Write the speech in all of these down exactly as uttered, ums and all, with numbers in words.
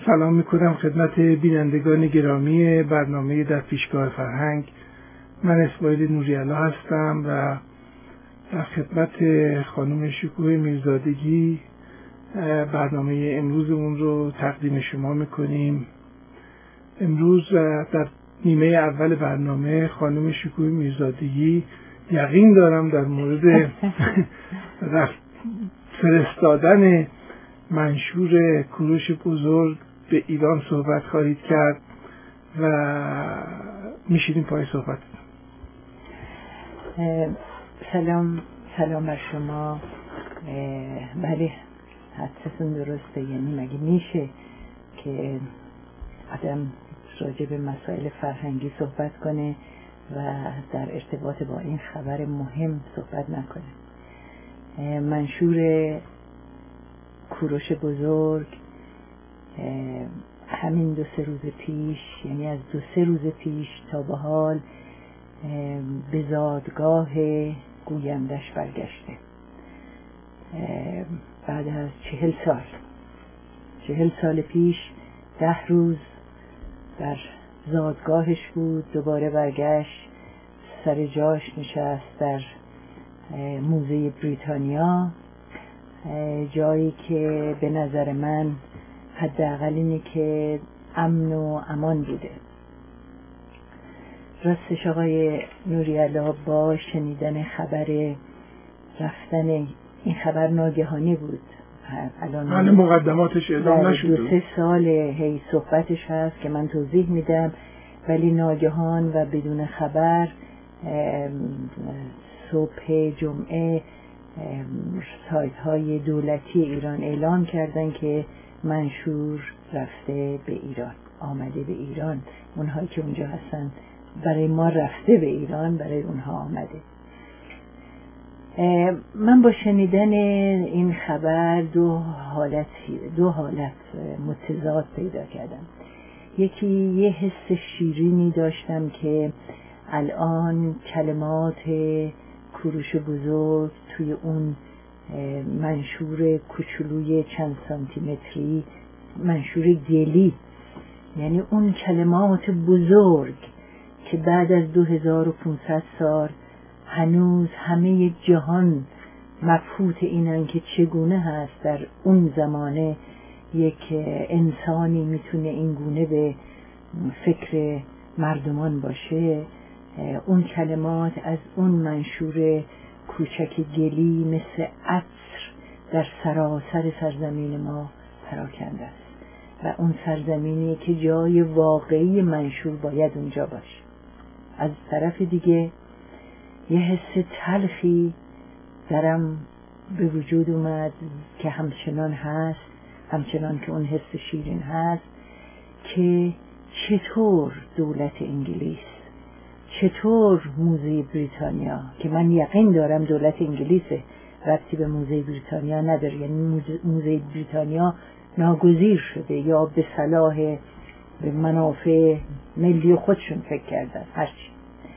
سلام میکنم خدمت بینندگان گرامی برنامه در پیشگاه فرهنگ. من اسماعیل نوری‌علا هستم و در خدمت خانم شکوه میرزادگی برنامه امروزمون رو تقدیم شما میکنیم. امروز در نیمه اول برنامه خانم شکوه میرزادگی یقین دارم در مورد فرستادن منشور کوروش بزرگ به ایران صحبت خواهید کرد و میشینیم پای صحبت. سلام سلام بر شما. بله حدستون درسته، یعنی مگه میشه که آدم راجع به مسائل فرهنگی صحبت کنه و در ارتباط با این خبر مهم صحبت نکنه؟ منشور کوروش بزرگ همین دو سه روز پیش، یعنی از دو سه روز پیش تا به حال به زادگاه گویندش برگشته. بعد از چهل سال چهل سال پیش ده روز در زادگاهش بود، دوباره برگشت، سر جاش نشست در موزه بریتانیا، جایی که به نظر من حداقل اینه که امن و امان بوده. راستش آقای نوری‌علا، با شنیدن خبر رفتن این خبر ناگهانی بود، الان مقدماتش اعلام نشده، دو سه سال هی صحبتش هست که من توضیح میدم، ولی ناگهان و بدون خبر صبح جمعه سایت های دولتی ایران اعلام کردن که منشور رفته به ایران، آمده به ایران. اونهایی که اونجا هستن، برای ما رفته به ایران، برای اونها آمده. من با شنیدن این خبر دو حالت دو حالت متضاد پیدا کردم. یکی یه حس شیرینی داشتم که الان کلمات کوروش بزرگ توی اون منشور کوچولوی چند سانتی متری، منشور گلی، یعنی اون کلمات بزرگ که بعد از دو هزار و پانصد سال هنوز همه جهان مبهوت اینن که چگونه هست در اون زمانه یک انسانی میتونه این گونه به فکر مردمان باشه. اون کلمات از اون منشور کوچک گلی مثل عطر در سراسر سرزمین ما پراکنده است و اون سرزمینی که جای واقعی منشور باید اونجا باشه. از طرف دیگه یه حس تلخی درم به وجود اومد که همچنان هست، همچنان که اون حس شیرین هست، که چطور دولت انگلیس، چطور موزه بریتانیا، که من یقین دارم دولت انگلیسه، ربطی به موزه بریتانیا نداره، یعنی موزه بریتانیا ناگزیر شده یا به صلاح به منافع ملی خودشون فکر کردن، هرچی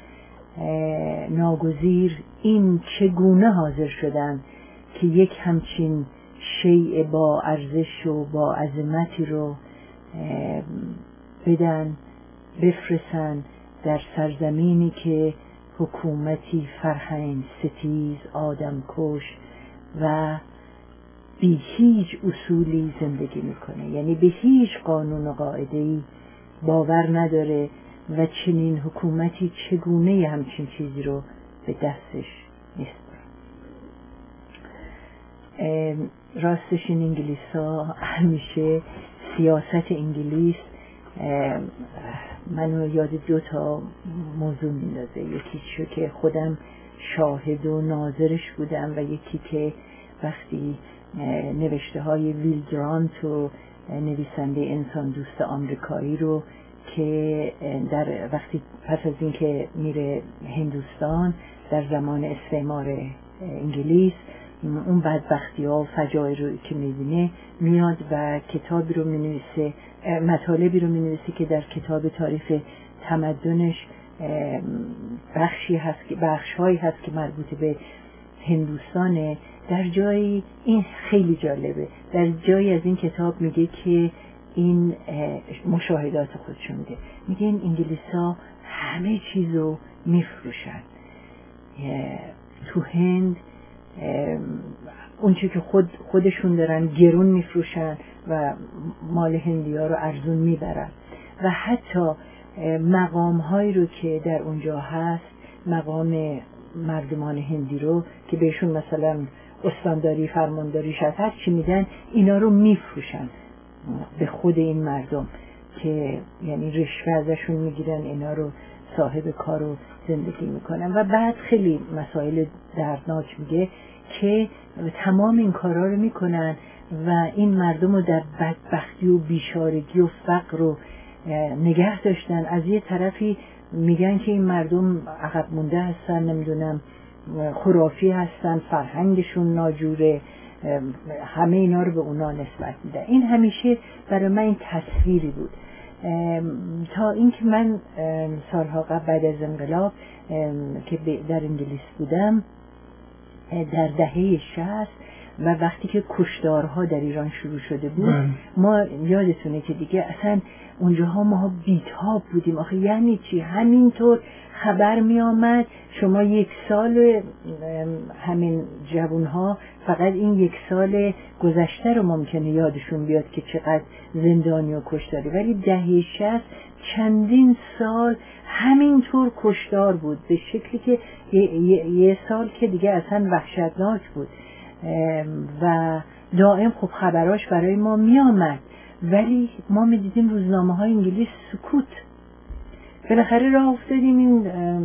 ناگزیر، این چگونه حاضر شدن که یک همچین شیء با ارزش و با عظمتی رو بدن، بفرستن در سرزمینی که حکومتی فرهنگ ستیز، آدم کش و بی هیچ اصولی زندگی میکنه، یعنی به هیچ قانون و قاعده‌ای باور نداره و چنین حکومتی چگونه همچین چیزی رو به دستش میسپاره. راستش این انگلیس ها همیشه سیاست انگلیس منو یاد دو تا موضوع میندازه. یکی چو که خودم شاهد و ناظرش بودم و یکی که وقتی نوشته های ویل گرانت و نویسنده انسان دوست آمریکایی رو که در وقتی پس از این که میره هندوستان در زمان استعمار انگلیس، اون بدبختی ها و فجایع رو که میبینه، میاد و کتابی رو مینویسه، مطالبی رو مینویسه که در کتاب تاریخ تمدنش بخشی هست که بخشهایی هست که مربوط به هندوستانه. در جایی این خیلی جالبه، در جایی از این کتاب میگه که این مشاهدات خودشون میده. میگه این انگلیس‌ها همه چیزو میفروشن. تو هند اونچه که خود خودشون دارن گرون میفروشن و مال هندی‌ها رو ارزون میبرن و حتی مقام هایی رو که در اونجا هست، مقام مردمان هندی رو که بهشون مثلا استانداری، فرمانداری، شد هر چی میدن، اینا رو میفروشن به خود این مردم که یعنی رشوه ازشون میگیرن، اینا رو صاحب کار رو زندگی میکنن. و بعد خیلی مسائل دردناک میگه که تمام این کارا رو میکنن و این مردم رو در بدبختی و بیچارگی و فقر رو نگه داشتن. از یه طرفی میگن که این مردم عقب مونده هستن، نمیدونم خرافی هستن، فرهنگشون ناجوره، همه اینا رو به اونا نسبت میده. این همیشه برای من این تصویری بود تا اینکه من سالها قبل بعد از انقلاب که در انگلیس بودم در دهه شصت و وقتی که کشتارها در ایران شروع شده بود من. ما یادتونه که دیگه اصلا اونجاها ما بیتاب بودیم. آخه یعنی چی؟ همینطور خبر می آمد شما یک سال، همین جوانها فقط این یک سال گذشته رو ممکنه یادشون بیاد که چقدر زندانی و کشتاری، ولی دهه شصت چندین سال همینطور کشتار بود به شکلی که یه, یه،, یه سال که دیگه اصلا وحشتناک بود و دائم خب خبراش برای ما می آمد، ولی ما می دیدیم روزنامه های انگلیس سکوت. بالاخره راه افتادیم این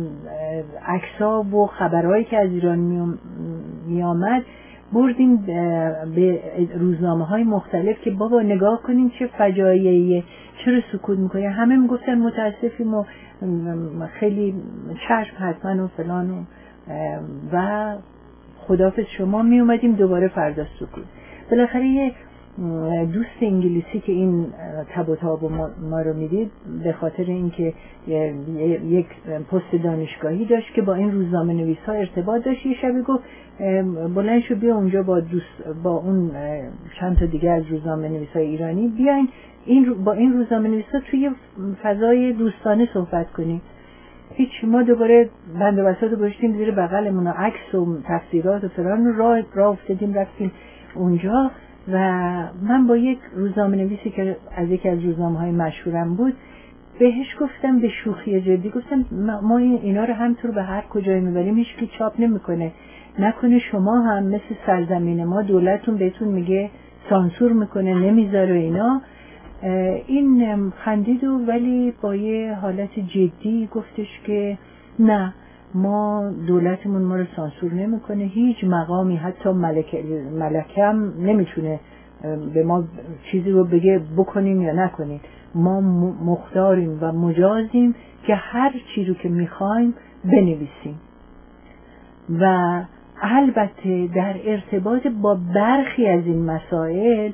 عکس‌ها و خبرهایی که از ایران می آمد بردیم به روزنامه های مختلف که بابا نگاه کنیم چه فجایعیه، چرا سکوت میکنه. همه میگفتن متاسفیم و خیلی چشم حتما و فلان و, و خداحافظ شما. می اومدیم دوباره فردا سکوت. بالاخره یه دوست انگلیسی که این تب و تاب ما, ما رو میدید به خاطر اینکه یک پست دانشگاهی داشت که با این روزنامه نویس ها ارتباط داشت، یه شبی گفت بلند شو بیا اونجا با دوست با اون چند تا دیگه از روزنامه نویس های ایرانی بیاین این با این روزنامه نویس ها توی فضای دوستانه صحبت کنیم. هیچ، ما دوباره بند و بساط رو گذاشتیم زیر بغلمون، عکس و تفسیرات و فلان رو راه راه افتادیم رفتیم اونجا و من با یک روزنامه نویسی که از یکی از روزنامه های مشهورم بود بهش گفتم به شوخی جدی، گفتم ما اینا رو همطور به هر کجای میبریم هیچ کی چاپ نمیکنه، نکنه شما هم مثل سرزمین ما دولتون بهتون میگه سانسور میکنه نمیذاره اینا. این خندید و ولی با یه حالت جدی گفتش که نه، ما دولتمون ما رو سانسور نمیکنه، هیچ مقامی حتی ملکه ملکم نمیتونه به ما چیزی رو بگه بکنیم یا نکنیم، ما مختاریم و مجازیم که هر چیزی رو که میخوایم بنویسیم. و البته در ارتباط با برخی از این مسائل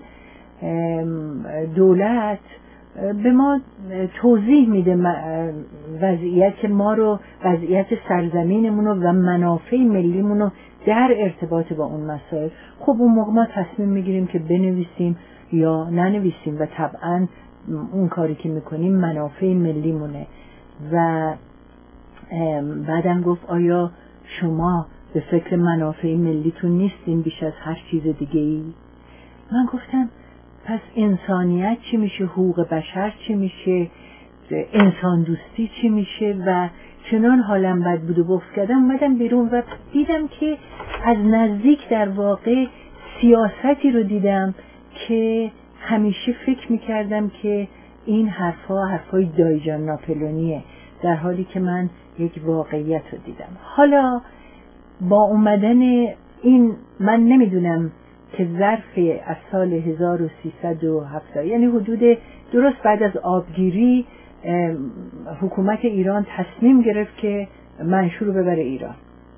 دولت به ما توضیح میده وضعیت ما رو، وضعیت سرزمینمون رو و منافع ملیمون رو در ارتباط با اون مسائل. خب اون موقع ما تصمیم میگیریم که بنویسیم یا ننویسیم و طبعا اون کاری که میکنیم منافع ملیمونه. و بعدم گفت آیا شما به فکر منافع ملیتون نیستین بیش از هر چیز دیگه ای؟ من گفتم پس انسانیت چی میشه، حقوق بشر چی میشه، انسان دوستی چی میشه؟ و چنان حالم بد بود و بفت کردم اومدم بیرون و دیدم که از نزدیک در واقع سیاستی رو دیدم که همیشه فکر میکردم که این حرفا حرفای دایجان ناپلونیه، در حالی که من یک واقعیت رو دیدم. حالا با اومدن این من نمیدونم که ظرف از سال هزار و سیصد و هفتاد یعنی حدود درست بعد از آبگیری حکومت ایران تصمیم گرفت که منشور رو ببره ایران.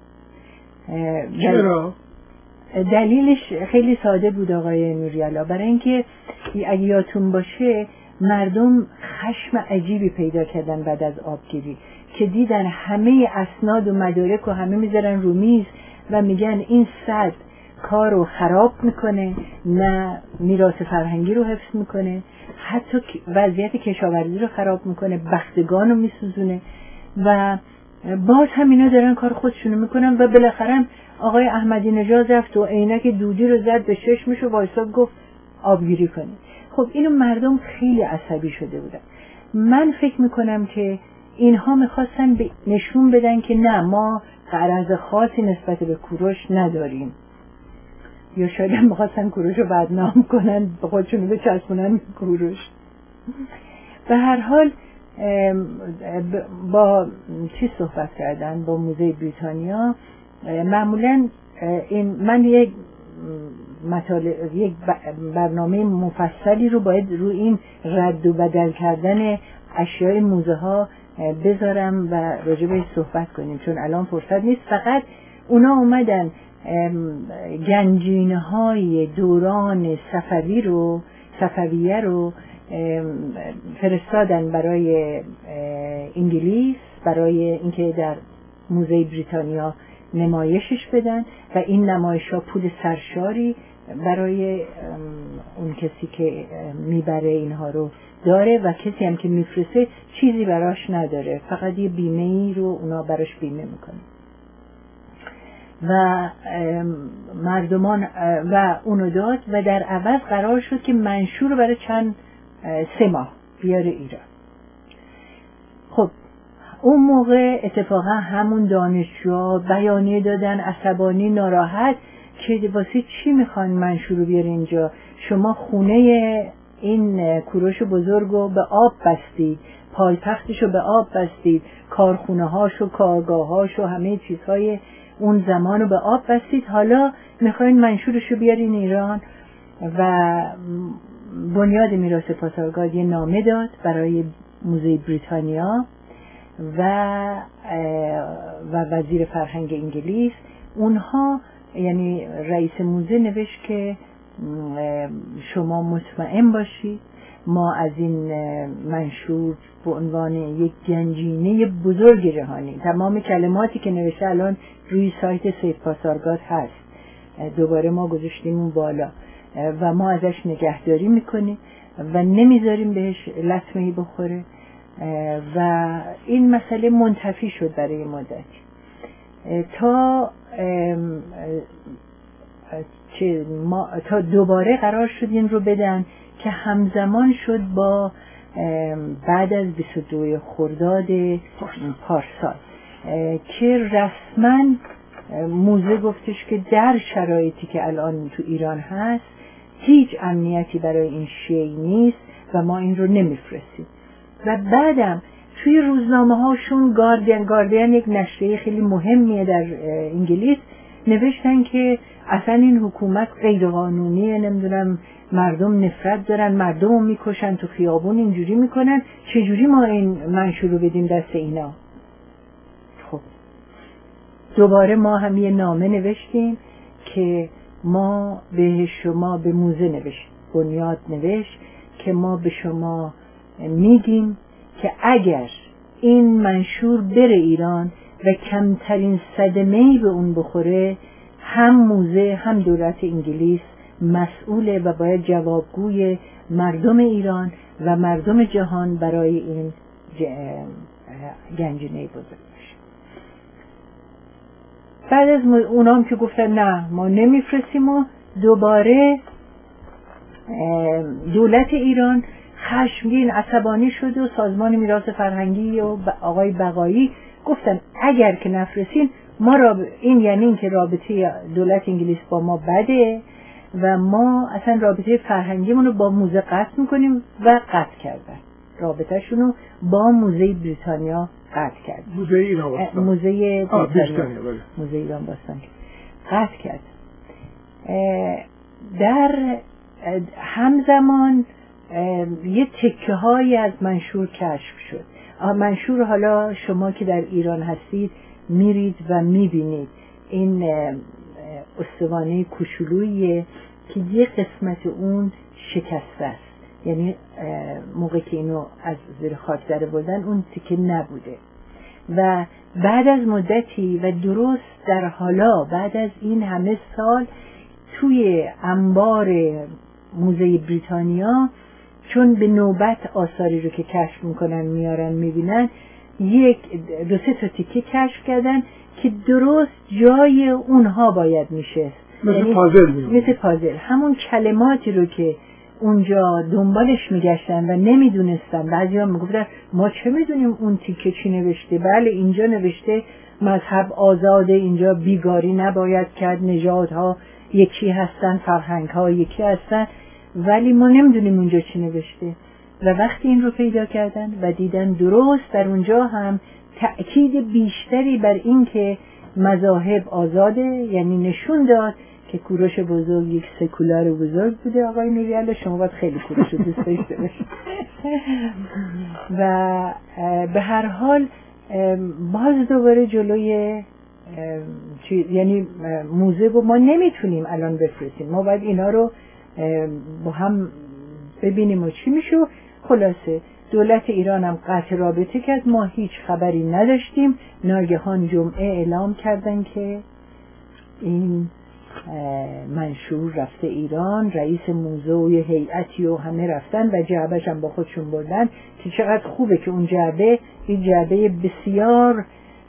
چرا؟ دلیلش خیلی ساده بود آقای نوری‌الله، برای اینکه اگه یادتون باشه مردم خشم عجیبی پیدا کردن بعد از آبگیری که دیدن همه اسناد و مدارک و همه میذارن رو میز و میگن این سد کار رو خراب میکنه، نه میراث فرهنگی رو حفظ میکنه، حتی وضعیت کشاورزی رو خراب میکنه، بختگان رو میسوزونه و باز هم اینا دارن کار خودشونو میکنن و بالاخره آقای احمدی نژاد رفت و عینک دودی رو زد به چشمش و وایساد گفت آبگیری کنید. خب اینو مردم خیلی عصبی شده بودن. من فکر میکنم که اینها میخواستن نشون بدن که نه، ما غرض خاصی نسبت به کوروش نداریم، یا شاید هم میخواستن کوروش رو بدنام کنن، به خودشونو بچسبونن کوروش. به هر حال با چی صحبت کردن با موزه بریتانیا. معمولا این من یک مطالب یک برنامه مفصلی رو باید رو این رد و بدل کردن اشیاء موزه ها بذارم و راجع بهش صحبت کنیم، چون الان فرصت نیست. فقط اونا اومدن گنجینه های دوران صفوی رو صفویه رو فرستادن برای انگلیس، برای اینکه در موزه بریتانیا نمایشش بدن و این نمایش ها پول سرشاری برای اون کسی که میبره اینها رو داره و کسی هم که میفرسته چیزی براش نداره، فقط یه بیمه ای رو اونا براش بیمه میکنه و مردمان و اونو داد و در عوض قرار شد که منشور رو برای چند سه ماه بیاره ایران. خب اون موقع اتفاقا همون دانشجوها بیانیه دادن عصبانی ناراحت که واسه چی میخوان منشور رو بیاره اینجا؟ شما خونه این کوروش بزرگو به آب بستید، پایتختشو به آب بستید، کارخونه هاشو کارگاه هاشو همه چیزهای اون زمانو به آب بستید، حالا میخواین منشورشو بیارین ایران. و بنیاد میراث پاسارگاد یه نامه داد برای موزه بریتانیا و و وزیر فرهنگ انگلیس. اونها یعنی رئیس موزه نوشت که شما مطمئن باشید ما از این منشور به عنوان یک گنجینه بزرگ جهانی، تمام کلماتی که نوشته الان روی سایت سید پاسارگاد هست، دوباره ما گذاشتیم اون بالا و ما ازش نگهداری میکنیم و نمیذاریم بهش لطمه‌ای بخوره و این مسئله منتفی شد برای مدت تا چه ما تا دوباره قرار شد این رو بدن که همزمان شد با بعد از بیست و دو خرداد پارسال که رسما موزه گفتش که در شرایطی که الان تو ایران هست هیچ امنیتی برای این شیء نیست و ما این رو نمیفرستیم. و بعدم توی روزنامه هاشون گاردین گاردین یک نشریه خیلی مهمیه در انگلیس نوشتن که اصلا این حکومت غیر قانونیه، نمیدونم مردم نفرت دارن، مردم رو میکشن تو خیابون، اینجوری میکنن، چجوری ما این منشور رو بدیم دست اینا؟ خب دوباره ما هم یه نامه نوشتیم که ما به شما به موزه نوشت بنیاد نوشت که ما به شما میگیم که اگر این منشور بره ایران و کمترین صدمه‌ای به اون بخوره، هم موزه هم دولت انگلیس مسئوله و باید جوابگوی مردم ایران و مردم جهان برای این گنجینه بزرگ باشه. بعد از اونام که گفتن نه ما نمیفرستیم و دوباره دولت ایران خشمگین عصبانی شد و سازمان میراث فرهنگی و آقای بقایی گفتن اگر که نفرستین ما راب... این یعنی این که رابطه دولت انگلیس با ما بده و ما اصلا رابطه فرهنگیمون رو با موزه قطع میکنیم و قطع کردن رابطه شونو با موزه بریتانیا قطع کرد. موزه ایران باستان موزه بریتانیا موزه ایران باستان قطع کرد. در همزمان یه تکه هایی از منشور کشف شد. منشور حالا شما که در ایران هستید میرید و میبینید این استوانه کوچولوییه که یه قسمت اون شکسته است، یعنی موقع که اینو از زیر خاک در بردن اون تکه نبوده و بعد از مدتی و درست در حالا بعد از این همه سال توی انبار موزه بریتانیا چون به نوبت آثاری رو که کشف میکنن میارن میبینن، یک دو سه تا تیکه کشف کردن که درست جای اونها باید میشه، مثل یعنی پازل میمونه. مثل پازل همون کلماتی رو که اونجا دنبالش میگشتن و نمیدونستن. بعضیا میگفتن ما چه میدونیم اون تیکه چی نوشته، بله اینجا نوشته مذهب آزاده، اینجا بیگاری نباید کرد، نژادها یکی هستن، فرهنگها یکی هستن، ولی ما نمیدونیم اونجا چی نوشته. و وقتی این رو پیدا کردن و دیدن درست در اونجا هم تأکید بیشتری بر این که مذاهب آزاده، یعنی نشون داد که کوروش بزرگ یک سکولار بزرگ بوده. آقای نوری‌الله شما باید خیلی کوروش رو دوست داشته باشید. و به هر حال باز دوباره جلوی یعنی موزه رو ما نمیتونیم الان بفرستیم، ما باید اینا رو با هم ببینیم و چی میشه. خلاصه دولت ایران هم قطع رابطه کرد، ما هیچ خبری نداشتیم. ناگهان جمعه اعلام کردن که این منشور رفته ایران، رئیس موزه و یه هیئتی و همه رفتن و جعبه‌ش هم با خودشون بردن که چقدر خوبه که اون جعبه این جعبه بسیار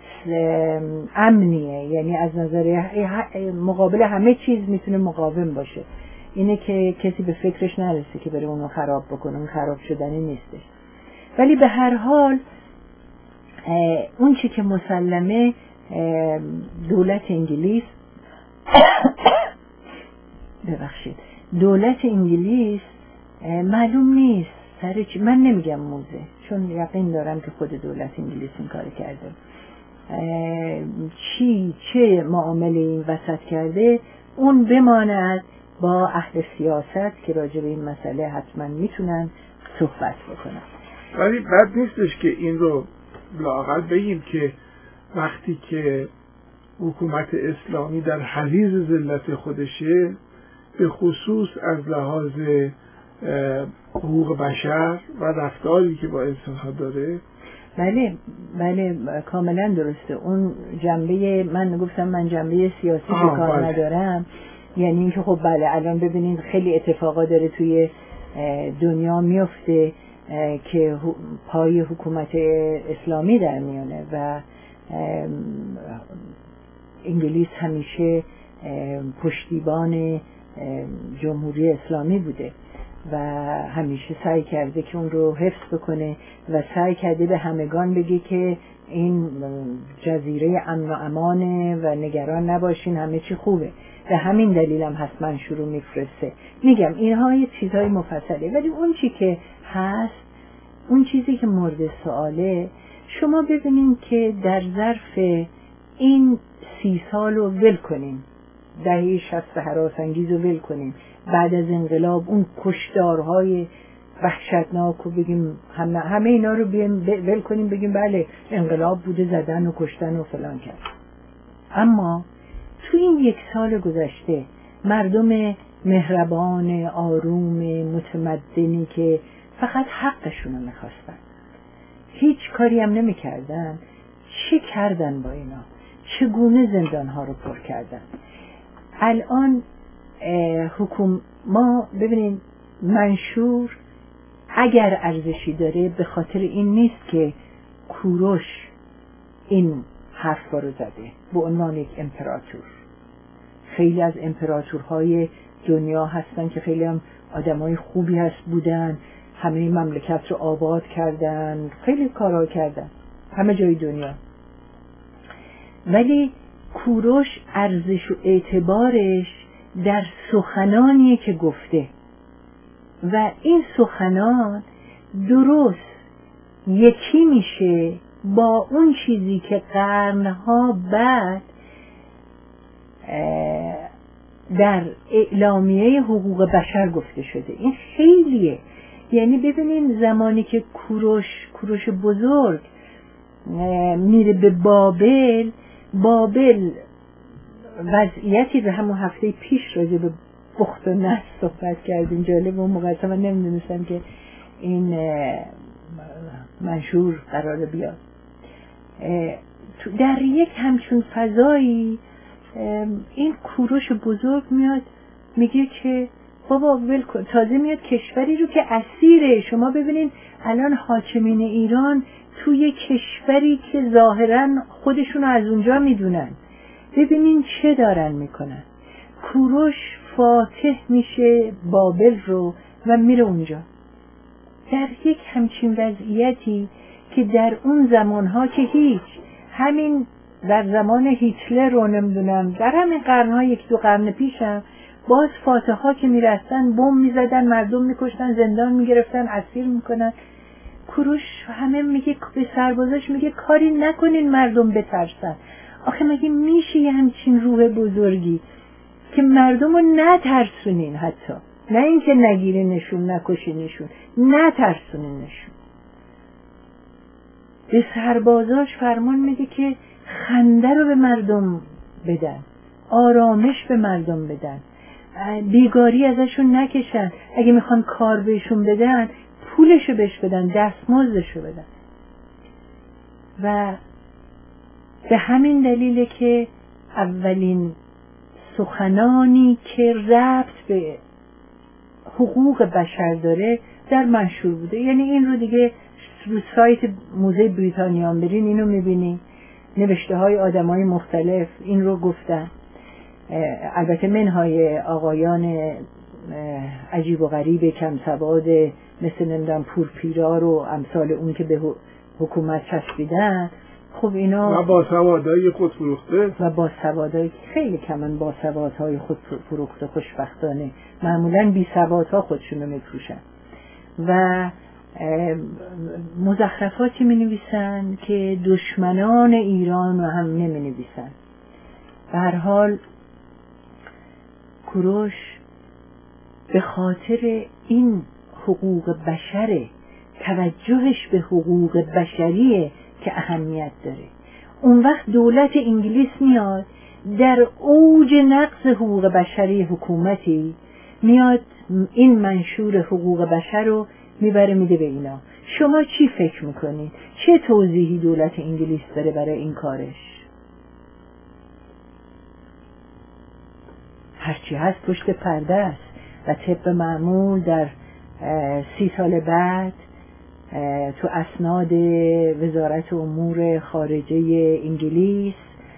امنیه، یعنی از نظر مقابل همه چیز میتونه مقاوم باشه. اینه که کسی به فکرش نرسه که بره اونو خراب بکنه، اون خراب شدنی نیستش. ولی به هر حال اون چی که مسلمه دولت انگلیس ببخشید دولت انگلیس معلوم نیست سر چی، من نمیگم موزه چون یقین دارم که خود دولت انگلیس این کار کرده، چی چه معامله این وسط کرده اون بماند با اهل سیاست که راجع به این مسئله حتما میتونن صحبت بکنن. ولی بد نیستش که این رو لااقل بگیم که وقتی که حکومت اسلامی در حضیض ذلت خودشه، به خصوص از لحاظ حقوق بشر و رفتاری که با انسان‌ها داره. بله بله کاملا درسته. اون جنبه من گفتم من جنبه سیاسی که کار بله. ندارم، یعنی اینکه خب بله الان ببینید خیلی اتفاقا داره توی دنیا میفته که پای حکومت اسلامی در میانه و انگلیس همیشه پشتیبان جمهوری اسلامی بوده و همیشه سعی کرده که اون رو حفظ بکنه و سعی کرده به همگان بگه که این جزیره امن و امانه و نگران نباشین، همه چی خوبه. به همین دلیل هم هست منشور رو میفرسته. میگم اینها یه چیزهای مفصله، ولی اون چی که هست، اون چیزی که مورد سواله، شما ببینین که در ظرف این سی سال رو ول کنین، دهه شصت هراس‌انگیز رو ول کنین، بعد از انقلاب اون کشتارهای وحشتناک و بگیم همه, همه اینا رو ول کنیم، بگیم بله انقلاب بوده، زدن و کشتن و فلان کرد. اما تو این یک سال گذشته مردم مهربان، آروم، متمدنی که فقط حقشون رو میخواستن، هیچ کاری هم نمیکردن، چه کردن با اینا؟ چگونه زندانها رو پر کردن؟ الان حکومت ما ببینید منشور اگر ارزشی داره به خاطر این نیست که کوروش این حرف رو زده به عنوان یک امپراتور. خیلی از امپراتورهای دنیا هستن که خیلی هم آدمای خوبی هست بودن، همه مملکت رو آباد کردن، خیلی کارها کردن همه جای دنیا، ولی کوروش ارزش و اعتبارش در سخنانیه که گفته و این سخنان درست یکی میشه با اون چیزی که قرنها بعد در اعلامیه حقوق بشر گفته شده. این خیلیه. یعنی ببینین زمانی که کوروش کوروش بزرگ میره به بابل، بابل وضعیتی به همون هفته پیش راجع به بخت و نصر صحبت کردیم، جالب اون موقع من نمیدونستم که این منشور قراره بیاد. در یک همچون فضایی این کوروش بزرگ میاد میگه که بابا ول کن، تازه میاد کشوری رو که اسیره. شما ببینین الان حاکمین ایران توی کشوری که ظاهرا خودشونو از اونجا میدونن، ببینین چه دارن میکنن. کوروش فاتح میشه بابل رو و میره اونجا در یک همچین وضعیتی که در اون زمانها که هیچ، همین در زمان هیتلر رو نمیدونم، در همین قرنها یک دو قرن پیشم باز فاتح ها که میرستن بم میزدن، مردم میکشتن، زندان میگرفتن، اسیر میکنن. کوروش همه میگه به سربازاش میگه کاری نکنین مردم بترسن. آخه مگه میشه یه همچین روح بزرگی که مردم رو نترسونین، حتی نه اینکه نگیرینشون نکشینشون، نترسونینشون. به سربازاش فرمان میده که خنده رو به مردم بدن، آرامش به مردم بدن، بیگاری ازشون نکشن، اگه میخوان کار بهشون بدن پولشو بهش بدن، دستمزدشو بدن. و به همین دلیله که اولین سخنانی که ربط به حقوق بشر داره در منشور بوده. یعنی این رو دیگه رو سایت موزه بریتانیا هم برین اینو میبینی، نوشته های آدم های مختلف این رو گفتن. البته منهای آقایان عجیب و غریب کم سواد مثل نمیدونم پورپیرا و امثال اون که به حکومت چسبیدن. خب اینا و با سوادهای خود فروخته و با سوادهای خیلی کمن با سوادهای خود فروخته خوشبختانه. معمولا بی سوادها خودشونو میفروشن و مزخرفاتی می نویسن که دشمنان ایران رو هم نمی نویسن. به هر حال کوروش به خاطر این حقوق بشره، توجهش به حقوق بشریه که اهمیت داره. اون وقت دولت انگلیس میاد در اوج نقض حقوق بشری حکومتی میاد این منشور حقوق بشر رو میبره میده به اینا. شما چی فکر میکنید؟ چه توضیحی دولت انگلیس داره برای این کارش؟ هرچی هست پشت پرده است و طبق معمول در سی سال بعد تو اسناد وزارت امور خارجه انگلیس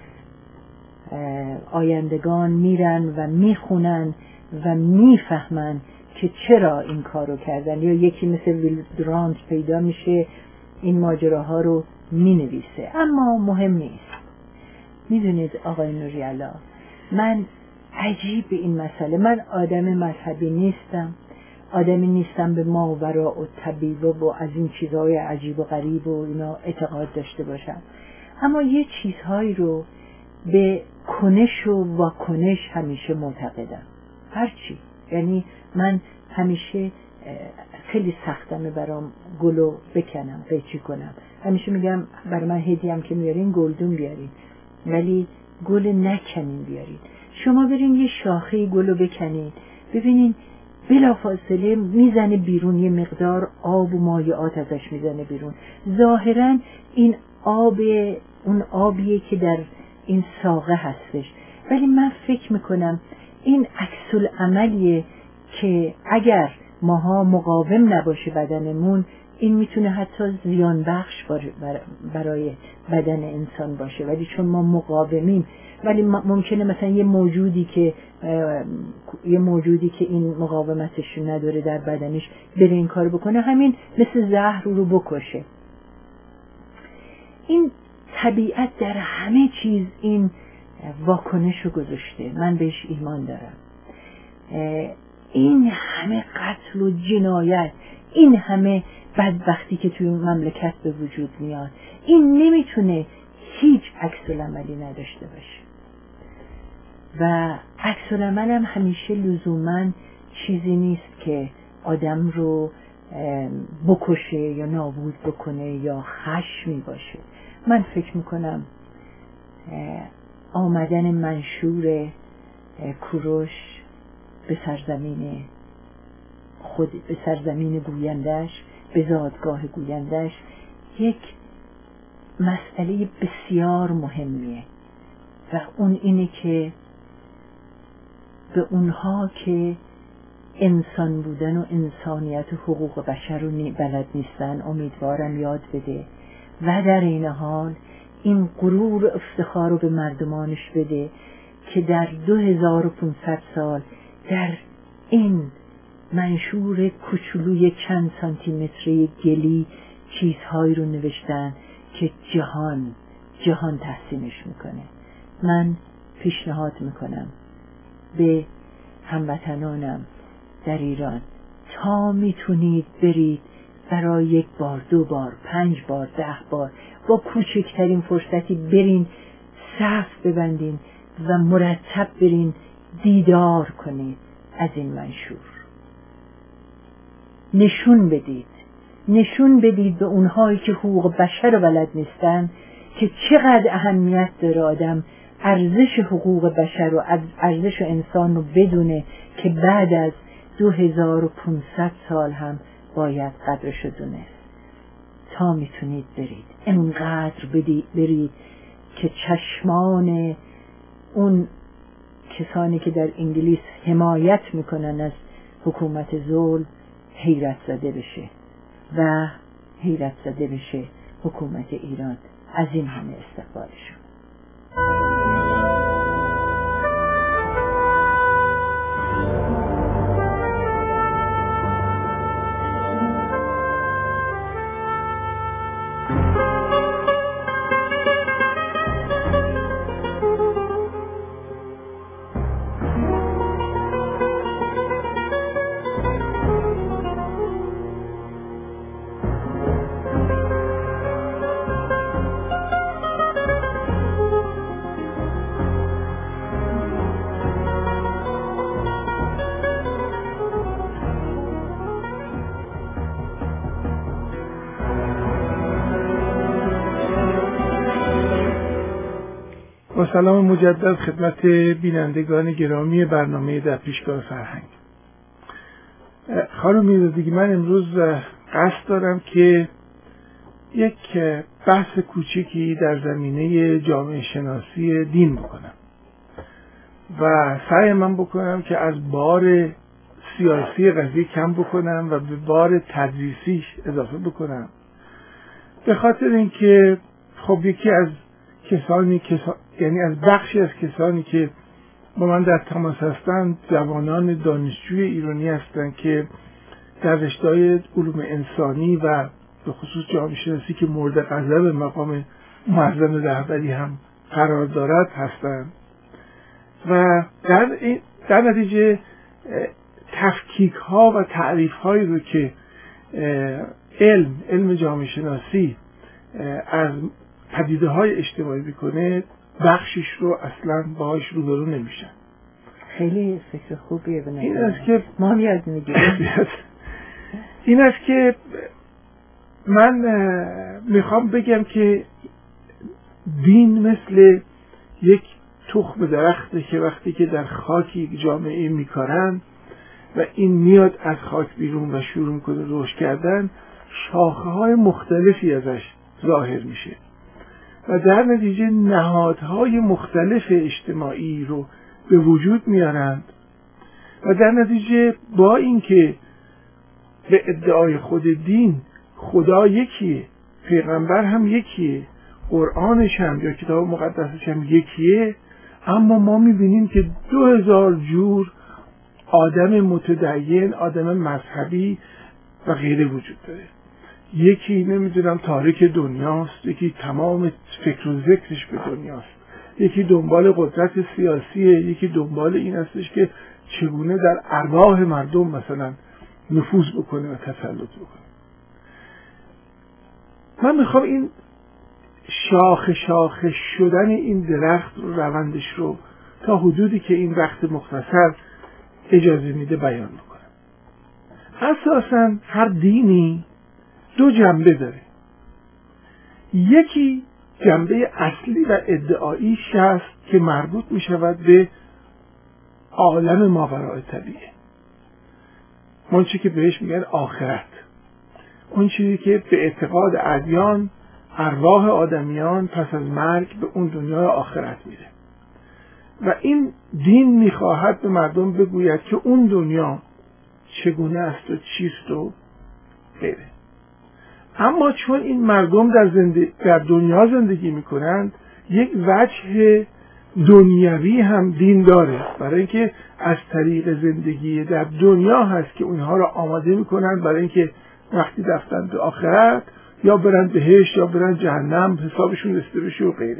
آیندگان میرن و میخونن و میفهمن که چرا این کارو کردن. یا یکی مثل ویلدرانت پیدا میشه این ماجراها رو مینویسه. اما مهم نیست. میدونید آقای نوری‌الله، من عجیب به این مسئله، من آدم مذهبی نیستم، آدمی نیستم به ماوراء الطبیعه و از این چیزهای عجیب و غریب و اینا اعتقاد داشته باشم، اما یه چیزهایی رو به کنش و واکنش همیشه معتقدم. هرچی، یعنی من همیشه خیلی سختمه برام گلو بکنم قیچی کنم. همیشه میگم برای من هدیه‌ام که میارین گلدون بیارین، ولی گل نکنین بیارین. شما برین یه شاخه گلو بکنین، ببینین بلافاصله میزنه بیرون، یه مقدار آب و مایعات ازش میزنه بیرون. ظاهرا این آب اون آبیه که در این ساقه هستش، ولی من فکر میکنم این عکس العملیه که اگر ماها مقاوم نباشه بدنمون، این میتونه حتی زیان بخش برای بدن انسان باشه. ولی چون ما مقاومیم، ولی ممکنه مثلا یه موجودی که یه موجودی که این مقاومتش نداره در بدنش بره این کار بکنه، همین مثل زهر رو بکشه. این طبیعت در همه چیز این واکنش رو گذاشته، من بهش ایمان دارم. این همه قتل و جنایت، این همه بدبختی که توی مملکت به وجود میاد، این نمیتونه هیچ عکس العملی نداشته باشه. و عکس العمل هم همیشه لزوماً چیزی نیست که آدم رو بکشه یا نابود بکنه یا خشمی باشه. من فکر میکنم آمدن منشور کوروش به سرزمین خود، به سرزمین گویندش، به زادگاه گویندش، یک مسئله بسیار مهمیه و اون اینه که به اونها که انسان بودن و انسانیت و حقوق بشر رو بلد نیستن امیدوارم یاد بده و در این حال این غرور و افتخار رو به مردمانش بده که در دو هزار و پانصد سال در این منشور کوچولوی چند سانتی متری گلی چیزهایی رو نوشتن که جهان جهان تحسینش میکنه. من پیشنهاد میکنم به هموطنانم در ایران تا میتونید برید برای یک بار، دو بار، پنج بار، ده بار با کوچکترین فرصتی برین صف ببندین و مرتب برین دیدار کنید از این منشور. نشون بدید نشون بدید به اونهایی که حقوق بشر رو بلد نیستن که چقدر اهمیت داره آدم ارزش حقوق بشر و ارزش انسان رو بدونه که بعد از دو هزار و پانصد سال هم باید قدرش رو دونست. تا میتونید برید انقدر برید که چشمان اون کسانی که در انگلیس حمایت میکنن از حکومت ظلم حیرت زده بشه و حیرت زده بشه حکومت ایران از این همه استقبالشون. با سلام مجدد خدمت بینندگان گرامی برنامه در پیشگاه فرهنگ. خانم میرزادی، من امروز قصد دارم که یک بحث کوچیکی در زمینه جامعه شناسی دین بکنم و سعی من بکنم که از بار سیاسی قضیه کم بکنم و به بار تدریسیش اضافه بکنم، به خاطر اینکه خب یکی از کسانی کسان... یعنی از بخشی از کسانی که با من در تماس هستند جوانان دانشجوی ایرانی هستند که در رشته‌های علوم انسانی و به خصوص جامعه شناسی که مورد غضب مقام معظم رهبری هم قرار دارد هستند و در, این... در نتیجه تفکیک ها و تعریف هایی رو که علم علم جامعه شناسی از پدیده های اجتماعی بکنه بخشش رو اصلا باهاش روبرو نمیشن. خیلی فکر خوبیه به این است که ما هم یاد میگیریم. این است که من میخوام بگم که دین مثل یک تخم درخته که وقتی که در خاکی جامعه میکارن و این میاد از خاک بیرون و شروع میکنه رشد کردن، شاخه های مختلفی ازش ظاهر میشه و در نتیجه نهادهای مختلف اجتماعی رو به وجود میارند و در نتیجه با اینکه به ادعای خود دین خدا یکیه، پیغمبر هم یکیه، قرآنش هم یا کتاب مقدسش هم یکیه، اما ما میبینیم که دو هزار جور آدم متدین، آدم مذهبی و غیره وجود داره. یکی نمیدونم تارک دنیاست، یکی تمام فکر و ذکرش به دنیاست، یکی دنبال قدرت سیاسیه، یکی دنبال این هستش که چگونه در ارواح مردم مثلا نفوذ بکنه و تسلط بکنه. من میخوام این شاخه شاخه شدن این درخت رو، روندش رو تا حدودی که این وقت مختصر اجازه میده بیان بکنم. اساساً هر دینی دو جنبه داره. یکی جنبه اصلی و ادعاییش هست که مربوط می شود به عالم ماوراء طبیعه، اون چیزی که بهش میگن آخرت، اون چیزی که به اعتقاد ادیان ارواح آدمیان پس از مرگ به اون دنیای آخرت میره و این دین میخواهد به مردم بگوید که اون دنیا چگونه است و چیست و غیره. اما چون این مردم در, زندگی در دنیا زندگی میکنند، یک وجه دنیوی هم دین داره، برای اینکه از طریق زندگی در دنیا هست که اونها را آماده میکنند برای اینکه وقتی رفتن به آخرت یا برن بهشت یا برن جهنم حسابشون رسیده بشه و غیره.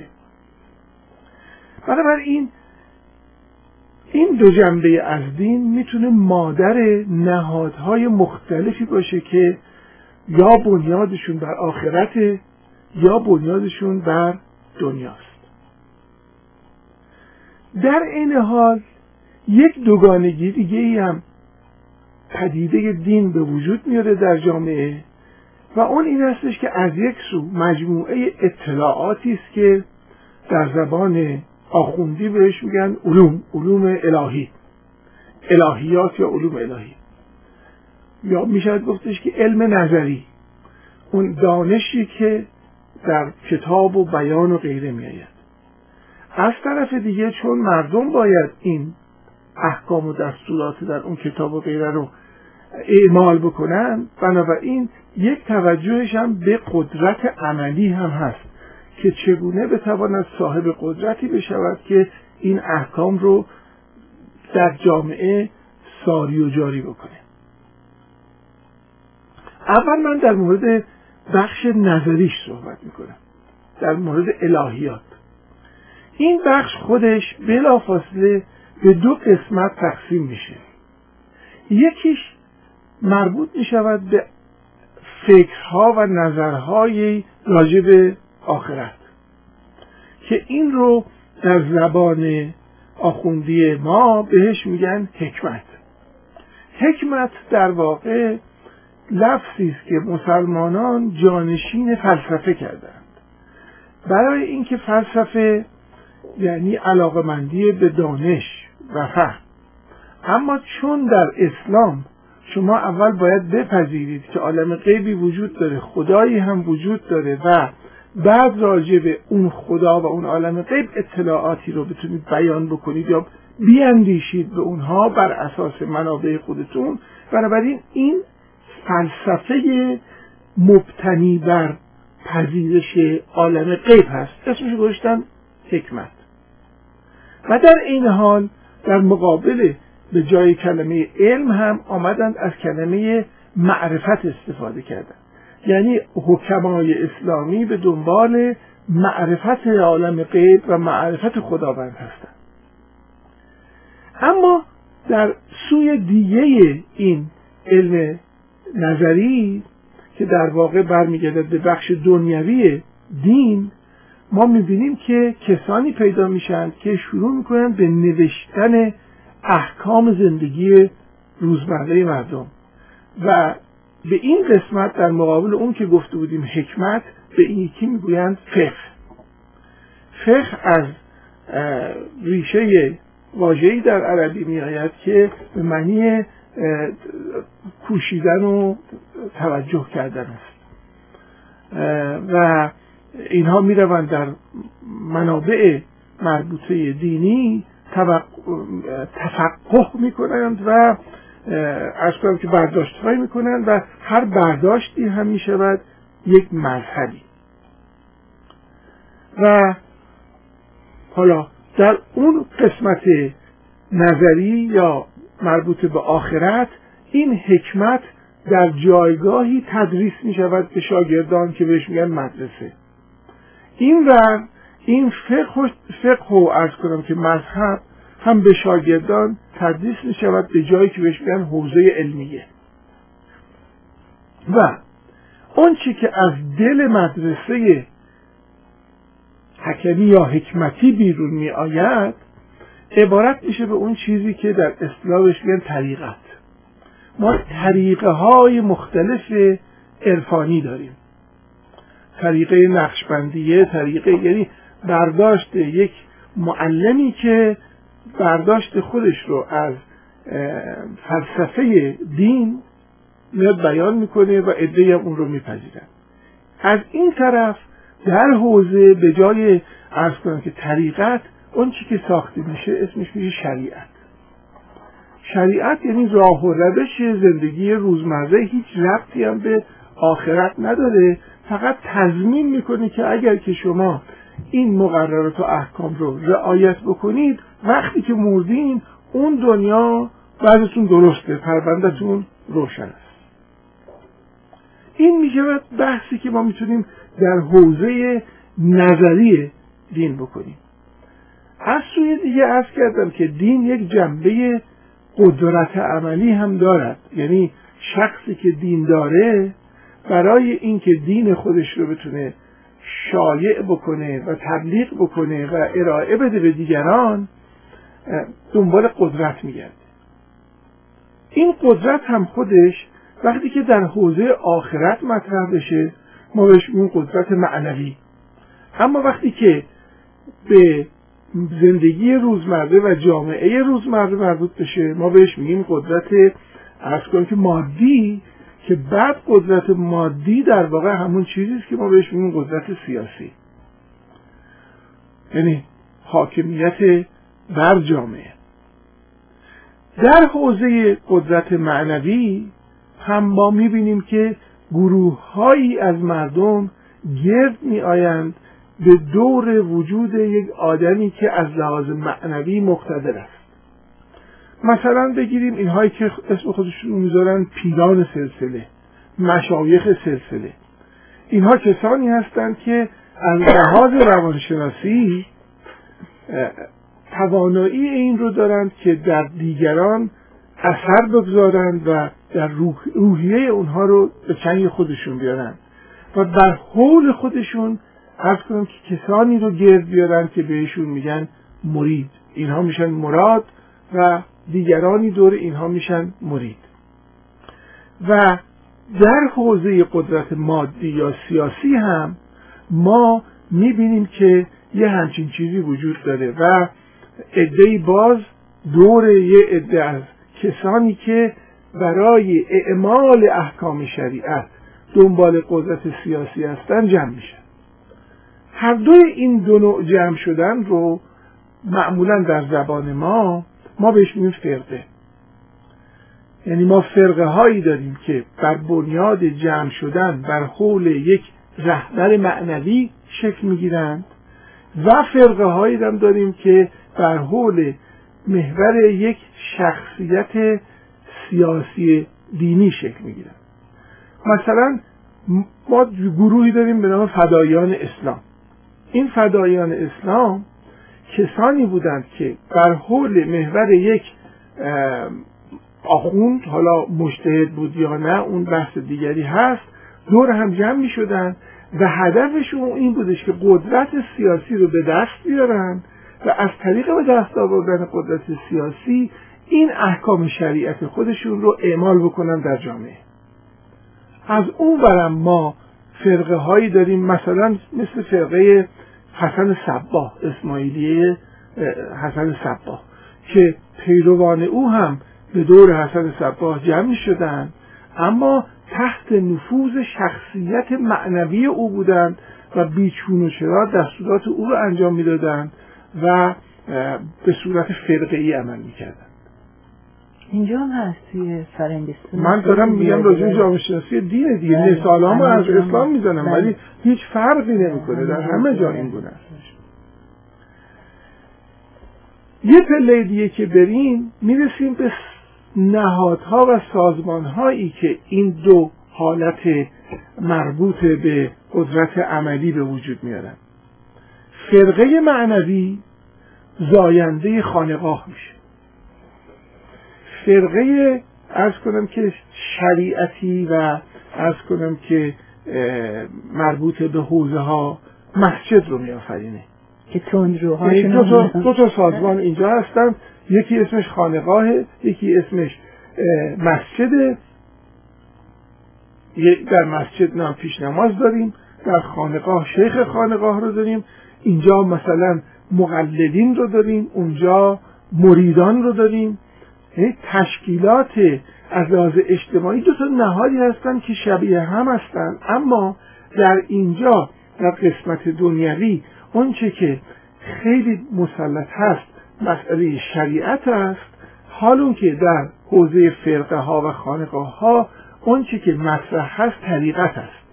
بنابراین این دو جنبه از دین میتونه مادر نهادهای مختلفی باشه که یا بنیادشون بر آخرت یا بنیادشون بر دنیاست. در این حال یک دوگانگی دیگه ای هم پدیده دین به وجود میاره در جامعه و اون این هستش که از یک سو مجموعه اطلاعاتی است که در زبان آخوندی بهش میگن علوم، علوم الهی، الهیات یا علوم الهی، یا میشود گفتش که علم نظری، اون دانشی که در کتاب و بیان و غیره میآید. از طرف دیگه چون مردم باید این احکام و دستورات در اون کتاب و غیره رو اعمال بکنن، بنابراین یک توجهش هم به قدرت عملی هم هست که چگونه بتواند صاحب قدرتی بشود که این احکام رو در جامعه ساری و جاری بکنه. اول من در مورد بخش نظریش صحبت میکنم، در مورد الهیات. این بخش خودش بلافاصله به دو قسمت تقسیم میشه. یکیش مربوط میشود به فکرها و نظرهای راجع به آخرت که این رو در زبان آخوندی ما بهش میگن حکمت. حکمت در واقع لفظی است که مسلمانان جانشین فلسفه کردند، برای اینکه فلسفه یعنی علاقمندی به دانش و فهم. اما چون در اسلام شما اول باید بپذیرید که عالم غیبی وجود داره، خدایی هم وجود داره و بعد راجع به اون خدا و اون عالم غیب اطلاعاتی رو بتونید بیان بکنید یا بیاندیشید به اونها بر اساس منابع خودتون، بنابراین این فلسفه مبتنی بر پذیرش عالم غیب هست، اسمش گذاشتن حکمت. و در این حال در مقابل به جای کلمه علم هم آمدند از کلمه معرفت استفاده کردند، یعنی حکمای اسلامی به دنبال معرفت عالم غیب و معرفت خداوند هستند. اما در سوی دیگه این علم نظری که در واقع برمیگردد به بخش دنیوی دین، ما میبینیم که کسانی پیدا میشن که شروع میکنن به نوشتن احکام زندگی روزمره مردم و به این قسمت در مقابل اون که گفته بودیم حکمت، به این یکی میگویند فقه. فقه از ریشه واژه‌ای در عربی میآید که به معنی کوشیدن و توجه کردن است و اینها میروند در منابع مربوطه دینی تفقه میکنند و عرض کنم که برداشت‌هایی میکنند و هر برداشتی هم میشود یک مذهبی. و حالا در اون قسمت نظری یا مربوط به آخرت این حکمت در جایگاهی تدریس میشود به شاگردان که بهش میگن مدرسه. این و این فقه فقه و عرض کنم که مذهب هم به شاگردان تدریس می شود به جایی که بهش میگن حوزه علمیه. و اون چی که از دل مدرسه حکمی یا حکمتی بیرون می آید عبارت میشه به اون چیزی که در اصطلاح بهش میگن طریقت. ما طریقه های مختلف عرفانی داریم، طریقه نقشبندیه، طریقه یعنی برداشت یک معلمی که برداشت خودش رو از فلسفه دین میاد بیان میکنه و عده‌ای هم اون رو میپذیرن. از این طرف در حوزه به جای عرض کنم که طریقت اون چی که ساخته میشه اسمش میشه شریعت. شریعت یعنی راه و روش زندگی روزمره، هیچ ربطی هم به آخرت نداره، فقط تضمین میکنه که اگر که شما این مقررات و احکام رو رعایت بکنید، وقتی که مردین اون دنیا بعضتون درسته، پروندهتون روشن است. این میشه بحثی که ما میتونیم در حوزه نظری دین بکنیم. از سوی دیگه عرض کردم که دین یک جنبه قدرت عملی هم دارد، یعنی شخصی که دین داره برای اینکه دین خودش رو بتونه شایع بکنه و تبلیغ بکنه و ارائه بده به دیگران دنبال قدرت میگرده. این قدرت هم خودش وقتی که در حوزه آخرت مطرح بشه ما بهش میگیم قدرت معنوی، اما وقتی که به زندگی روزمره و جامعه روزمره مربوط بشه ما بهش میگیم قدرت عرض کنم که مادی، که بعد قدرت مادی در واقع همون چیزیست که ما بهش میگیم قدرت سیاسی، یعنی حاکمیت بر جامعه. در حوزه قدرت معنوی هم ما میبینیم که گروه‌هایی از مردم گرد میآیند به دور وجود یک آدمی که از لحاظ معنوی مقتدر است. مثلا بگیریم اینهایی که اسم خودشون میذارن پیران سلسله، مشایخ سلسله. اینها کسانی هستند که از لحاظ روانشناسی توانایی این رو دارند که در دیگران اثر بگذارند و در روح، روحیه اونها رو به چنگ خودشون بیارن و در حول خودشون عرض کنم که کسانی رو گرد بیارن که بهشون میگن مرید. اینها میشن مراد و دیگرانی دور اینها میشن مرید. و در حوزه قدرت مادی یا سیاسی هم ما میبینیم که یه همچین چیزی وجود داره و عده‌ای باز دور یه عده از کسانی که برای اعمال احکام شریعت دنبال قدرت سیاسی هستن جمع میشن. هر دوی این دو نوع جمع شدن رو معمولا در زبان ما ما بهش میگیم فرقه. یعنی ما فرقه هایی داریم که بر بنیاد جمع شدن بر حول یک رهبر معنوی شکل میگیرند و فرقه هایی هم داریم که بر حول محور یک شخصیت سیاسی دینی شکل میگیرند. مثلا ما گروهی داریم به نام فدایان اسلام. این فدایان اسلام کسانی بودند که بر حول محور یک آخوند، حالا مجتهد بود یا نه اون بحث دیگری هست، دور هم جمع می شدن و هدفشون این بودش که قدرت سیاسی رو به دست بیارن و از طریق به دست آوردن قدرت سیاسی این احکام شریعت خودشون رو اعمال بکنن در جامعه. از اون برم ما فرقه هایی داریم، مثلا مثل فرقه حسن صباح، اسماعیلیه حسن صباح، که پیروان او هم به دور حسن صباح جمع شدند اما تحت نفوذ شخصیت معنوی او بودند و بیچون و چرا دستورات او رو انجام میدادند و به صورت فرقه‌ای عمل میکردند. اینجا هم هست توی فرنگستان. من دارم میگم راجع به جامعه شناسی دین دیگه، مثالامو از اسلام میزنم ولی هیچ فرقی نمیکنه، در همه جا این گونه است. یه پله دیگه که بریم میرسیم به نهادها و سازمانهایی که این دو حالت مربوط به قدرت عملی به وجود میارن. فرقه معنوی زاینده خانقاه میشه. فرقه عرض کنم که شریعتی و عرض کنم که مربوط به حوزه ها مسجد رو میآفرینه که تندروها دو تا دو تا سازمان اینجا هستن، یکی اسمش خانقاهه، یکی اسمش مسجده. در مسجد نام پیش نماز داریم، در خانقاه شیخ خانقاه رو داریم، اینجا مثلا مقلدین رو داریم، اونجا مریدان رو داریم. تشکیلات از لحاظ اجتماعی دو تا نهادی هستن که شبیه هم هستن، اما در اینجا در قسمت دنیوی اون چه که خیلی مسلط هست مسئله شریعت است، حال اون که در حوزه فرقه ها و خانقاه ها اون چی که مطرح هست طریقت است.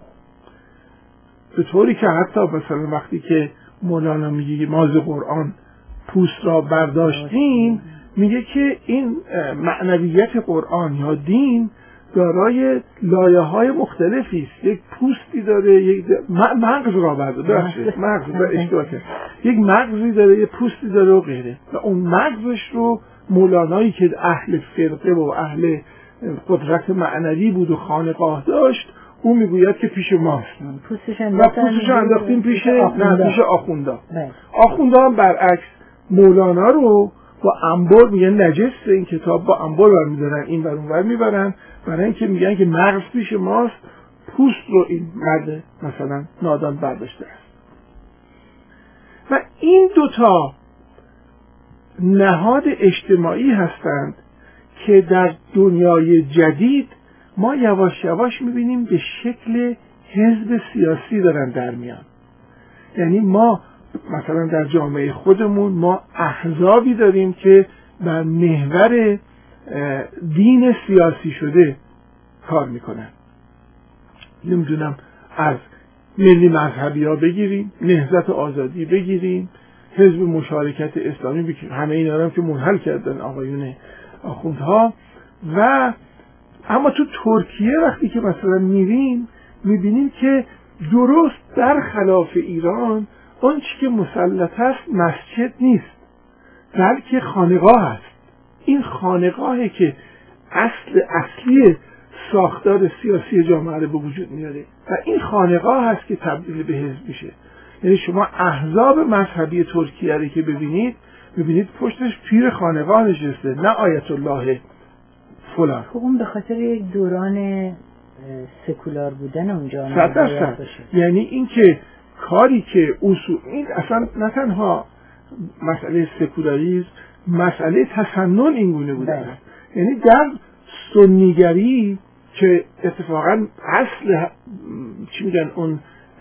به طوری که حتی مثلا وقتی که مولانا میگه ما ز قرآن پوست را برداشتیم، میگه که این معنویت قرآن یا دین دارای لایه های مختلفی است. یک پوستی داره، یک مغز را برداشت مغز و اشتباه کرد، یک مغزی داره، یک پوستی داره و غیره. و اون مغزش رو مولانایی که اهل فرقه و اهل قدرت معنوی بود و خانقاه داشت، اون میگوید که پیش ماست و پوستش انداختیم پیش نه پیش آخوندا. آخوندا هم برعکس مولانا رو با انبر میگن نجس، این کتاب با انبر برمیدارن این ور اون ور میبرن، برای اینکه میگن که مغز پیش ماست، پوست رو این مرد مثلا نادان برداشته است. و این دوتا نهاد اجتماعی هستند که در دنیای جدید ما یواش یواش میبینیم به شکل حزب سیاسی دارن در میان. یعنی ما مثلا در جامعه خودمون ما احزابی داریم که بر محور دین سیاسی شده کار میکنن. نمیدونم از ملی مذهبی ها بگیریم، نهضت آزادی بگیریم، حزب مشارکت اسلامی بگیریم، همه اینا رو هم که منحل کردن آقایون آخوندها. و اما تو ترکیه وقتی که مثلا میریم میبینیم که درست در خلاف ایران اون چی که مسلط است مسجد نیست بلکه خانقاه است. این خانقاهی که اصل اصلی ساختار سیاسی جامعه رو به وجود میاره و این خانقاه هست که تبدیل به حزب میشه. یعنی شما احزاب مذهبی ترکیه رو که ببینید ببینید پشتش پیر خانقاه نشسته، نه آیت الله فلان. خب اون به خاطر یک دوران سکولار بودن اونجا صد درصد. یعنی این که کاری که اصول این اصلا نه تنها مسئله سکولاریسم، مسئله تسنن این گونه بوده است. یعنی در سنیگری که اتفاقا اصل چی میگن اون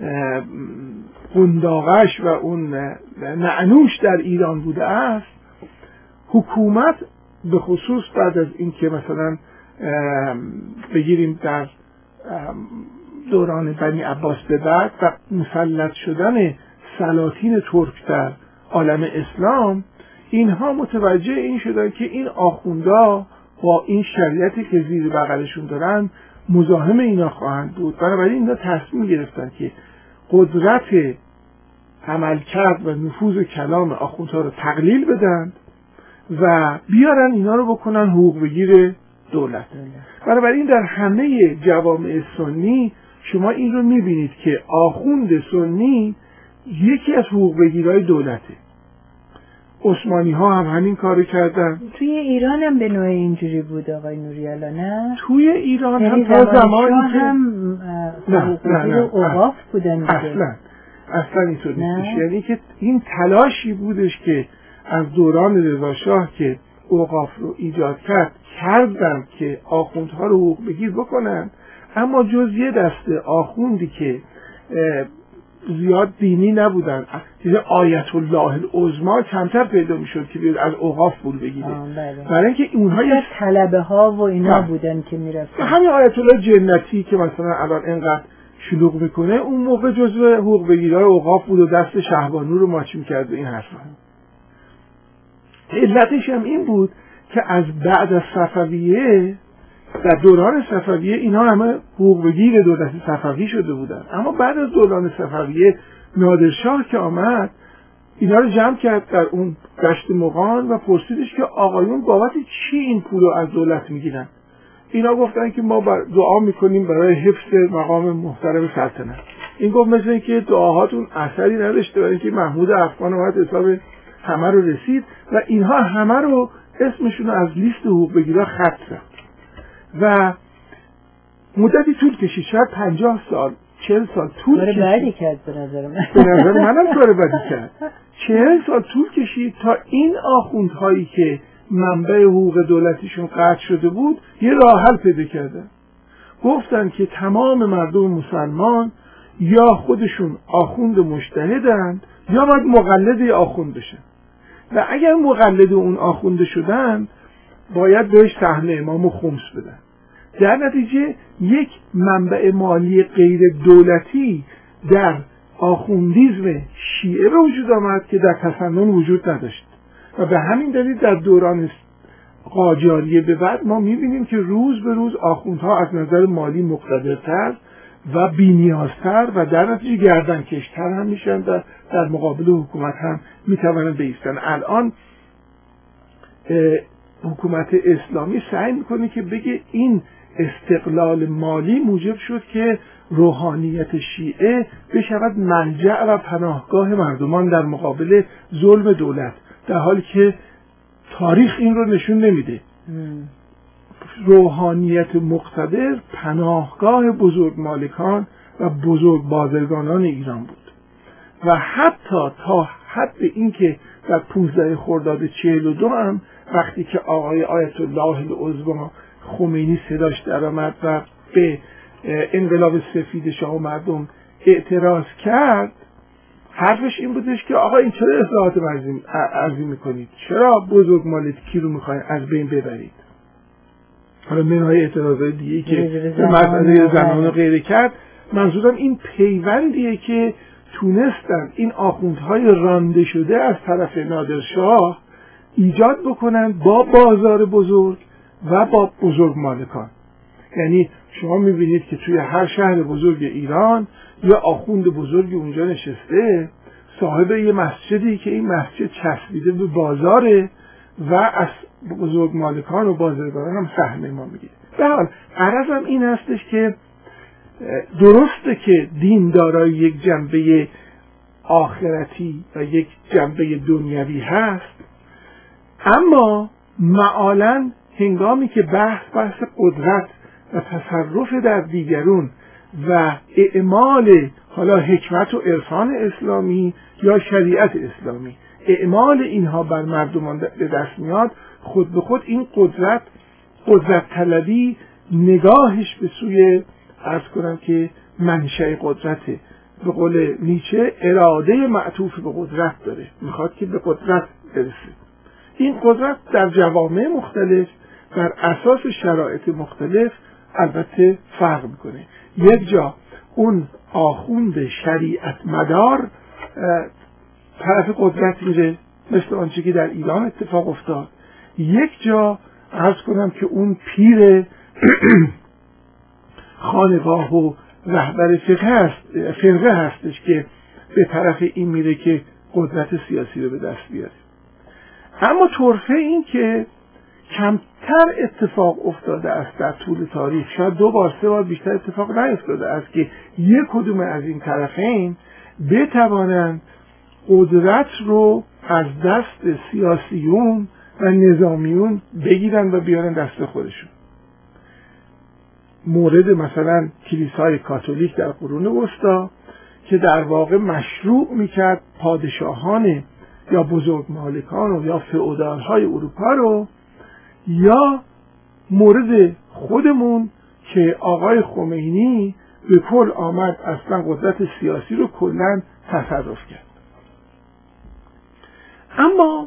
قنداقش و اون نعنوش در ایران بوده است، حکومت به خصوص بعد از این که مثلا بگیریم در دوران بنی عباس به بعد و مسلط شدن سلاطین ترک در عالم اسلام، اینها متوجه این شدن که این آخوندا با این شریعتی که زیر بغلشون دارن مزاحم اینا خواهند بود. بنابراین اینا تصمیم گرفتن که قدرت عملکرد و نفوذ کلام آخوندها رو تقلیل بدن و بیارن اینا رو بکنن حقوق بگیر دولت. بنابراین در همه جوامع سنی شما این رو میبینید که آخوند سنی یکی از حقوق بگیرهای دولته. عثمانی ها هم همین کارو کردن. توی ایران هم به نوع اینجوری بود آقای نوری‌الله، نه؟ توی ایران هم تا زمانی که هم حقوق بگیر اوقاف بودن. اصلا اصلا اینطور نیستش. یعنی که این تلاشی بودش که از دوران رضا شاه که اوقاف رو ایجاد کرد کردن که آخوندها رو حقوق بگیر بکنن، اما جز یه دسته آخوندی که زیاد دینی نبودن، چیز آیت الله العظما کمتر پیدا میشد که بیاد از اوقاف پول بگیره. برای اینکه اونها یه طلبه ها و اینا بودن که میرفتن. همین آیت الله جنتی که مثلا الان اینقدر شلوغ میکنه اون موقع جزو حقوق بگیرهای اوقاف بود و دست شهبانو رو ماچ میکرد و این حرفا. علتش هم این بود که از بعد از صفویه، در دوران صفویه اینا همه حقوق بگیر دولت صفوی شده بودن، اما بعد از دوران صفویه نادرشاه که آمد اینا رو جمع کرد در اون دشت مغان و پرسیدش که آقایون بابت چی این پول رو از دولت میگیرن؟ اینا گفتن که ما دعا میکنیم برای حفظ مقام محترم سلطنت. این گفت مثل اینکه دعاهاتون اثری نداشته، برای اینکه محمود افغان اومد حساب همه رو رسید و اینها همه رو اسمشون رو از لیست حقوق بگیرها خط زد و مدتی طول کشید، شاید پنجاه سال چهل سال طول کشید. کار بدی کرد به نظر من. به نظر منم کار بدی کرد. چهل سال طول کشید تا این آخوندهایی که منبع حقوق دولتیشون قطع شده بود یه راه حل پیدا کردن. گفتن که تمام مردم مسلمان یا خودشون آخوند مجتهدند یا باید مقلد آخوند بشن و اگر مقلد اون آخونده شدن باید بهش سهم امام و خمس بدن. در نتیجه یک منبع مالی غیر دولتی در آخوندیزم شیعه به وجود آمد که در تسنن وجود نداشت و به همین دلیل در دوران قاجاریه به بعد ما میبینیم که روز به روز آخوندها از نظر مالی مقتدرتر و بی‌نیازتر و در نتیجه گردنکشتر هم میشن در, در مقابل حکومت هم میتونن بایستن. الان حکومت اسلامی سعی میکنه که بگه این استقلال مالی موجب شد که روحانیت شیعه بشود ملجأ و پناهگاه مردمان در مقابل ظلم دولت، در حالی که تاریخ این رو نشون نمیده. روحانیت مقتدر پناهگاه بزرگ مالکان و بزرگ بازرگانان ایران بود و حتی تا حد این که در پونزده خرداد چهل و دو هم وقتی که آقای آیت الله العظمی خمینی صداش در آمد و به انقلاب سفید شاه و مردم اعتراض کرد، حرفش این بودش که آقا این چرا اصلاحات ارضی میکنید؟ چرا بزرگ مالکی رو میخواین از بین ببرید؟ حالا منهای اعتراضات دیگه که مسئله زنان و غیره کرد، منظورم این پیوندیه که تونستن این آخوندهای رانده شده از طرف نادرشاه ایجاد بکنن با بازار بزرگ و با بزرگ مالکان. یعنی شما میبینید که توی هر شهر بزرگ ایران یا آخوند بزرگی اونجا نشسته صاحب یه مسجدی که این مسجد چسبیده به بازاره و از بزرگ مالکان و بازرگانان هم سهم ما میگیره. به حال غرضم این هستش که درسته که دین دارای یک جنبه آخرتی و یک جنبه دنیوی هست، اما معالاً هنگامی که بحث بحث قدرت و تصرف در دیگرون و اعمال حالا حکمت و عرفان اسلامی یا شریعت اسلامی اعمال اینها بر مردمان به دست میاد، خود به خود این قدرت قدرت طلبی نگاهش به سوی عرض کنم که منشأ قدرته. به قول نیچه اراده معطوف به قدرت داره، میخواد که به قدرت برسه. این قدرت در جوامع مختلف بر اساس شرایط مختلف البته فرق میکنه. یک جا اون آخوند شریعت مدار طرف قدرت میره مثل آنچه که در ایران اتفاق افتاد، یک جا عرض کنم که اون پیر خانقاه و رهبر فقه هست فرقه هستش که به طرف این میره که قدرت سیاسی رو به دست بیاره. اما طرفه این که کمتر اتفاق افتاده است در طول تاریخ، شاید دو بار سه بار بیشتر اتفاق نیفتاده است که یک کدوم از این طرفین بتوانند قدرت رو از دست سیاسیون و نظامیون بگیرن و بیارن دست خودشون. مورد مثلا کلیسای کاتولیک در قرون وسطا که در واقع مشروع میکرد پادشاهان یا بزرگ مالکان و یا فئودال‌های اروپا رو، یا مورد خودمون که آقای خمینی به کل آمد اصلا قدرت سیاسی رو کلاً تصرف کرد. اما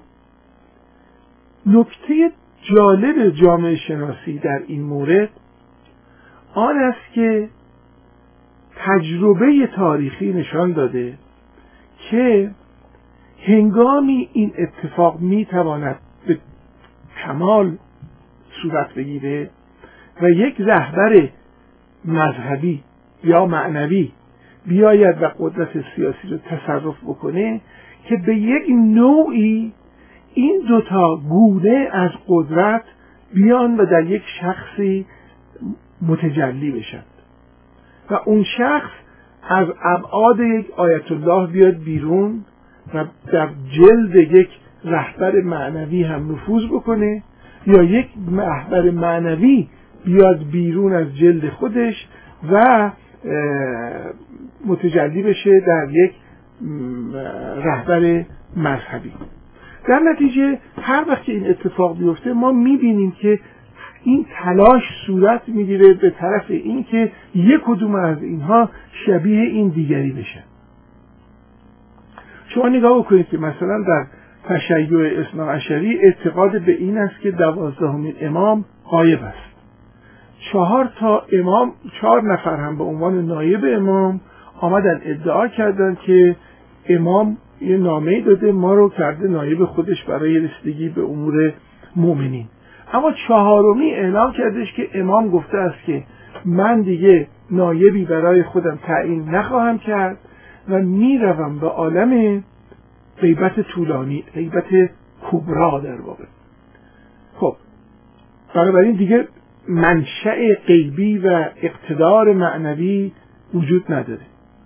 نکته جالب جامعه شناسی در این مورد آن است که تجربه تاریخی نشان داده که هنگامی این اتفاق میتواند به کمال صورت بگیره و یک رهبر مذهبی یا معنوی بیاید و قدرت سیاسی رو تصرف بکنه که به یک نوعی این دوتا گونه از قدرت بیان و در یک شخصی متجلی بشن و اون شخص از ابعاد یک آیت الله بیاد بیرون و در جلد یک رهبر معنوی هم نفوذ بکنه، یا یک رهبر معنوی بیاد بیرون از جلد خودش و متجلی بشه در یک رهبر مذهبی. در نتیجه هر وقت این اتفاق بیفته ما میبینیم که این تلاش صورت میگیره به طرف این که یک کدوم از اینها شبیه این دیگری بشه. شما نگاه بکنید که مثلا در تشیع اثنا عشری اعتقاد به این است که دوازدهمین امام غایب است. چهار تا امام، چهار نفر هم به عنوان نایب امام آمدن ادعا کردند که امام یه نامه‌ای داده ما رو کرده نایب خودش برای رسیدگی به امور مؤمنین. اما چهارمی اعلام کردش که امام گفته است که من دیگه نایبی برای خودم تعیین نخواهم کرد و میروم به عالم غیبت طولانی، غیبت کبرا در واقع. خب بنابراین دیگه منشأ غیبی و اقتدار معنوی وجود نداره.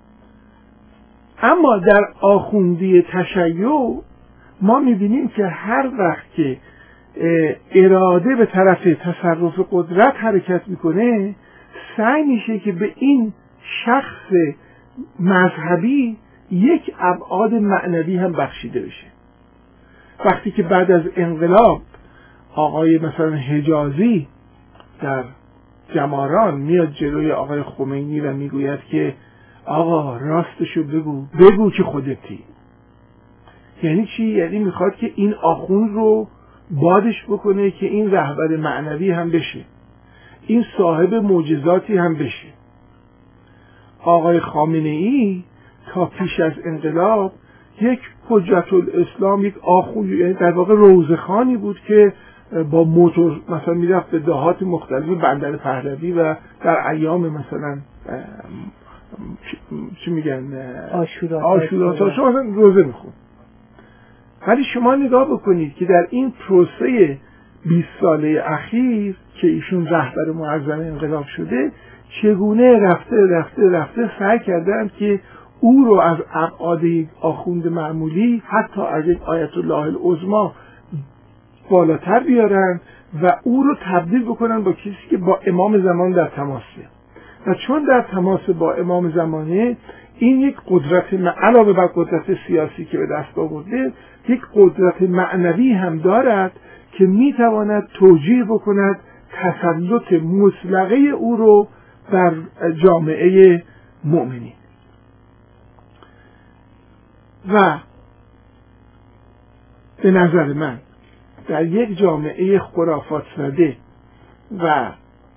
اما در آخوندی تشیع ما میبینیم که هر وقت که اراده به طرف تصرف قدرت حرکت میکنه، سعی میشه که به این شخص مذهبی یک ابعاد معنوی هم بخشیده بشه. وقتی که بعد از انقلاب آقای مثلا حجازی در جماران میاد جلوی آقای خمینی و میگوید که آقا راستشو بگو، بگو که خودتی. یعنی چی؟ یعنی میخواد که این آخوند رو بادش بکنه که این رهبر معنوی هم بشه، این صاحب معجزاتی هم بشه. آقای خامنه ای تا پیش از انقلاب یک حجت الاسلام، یک آخوند، یعنی در واقع روزخانی بود که با موتور مثلا میرفت به دهات مختلف بندر پهلوی و در ایام مثلا چی میگن آشورا آشورا تا شما روزه میخون. ولی شما نگاه بکنید که در این پروسه بیست ساله اخیر که ایشون رهبر معظم انقلاب شده، چگونه رفته رفته رفته سعی کردند که او رو از ابعاد یک آخوند معمولی حتی از یک آیت الله العظما بالاتر بیارن و او رو تبدیل بکنن با کسی که با امام زمان در تماسه. و چون در تماس با امام زمانه، این یک قدرت علاوه بر قدرت سیاسی که به دست آورده، یک قدرت معنوی هم دارد که میتواند توجیه بکند تسلط مطلقه او رو بر جامعه مؤمنین. و به نظر من در یک جامعه خرافات زده و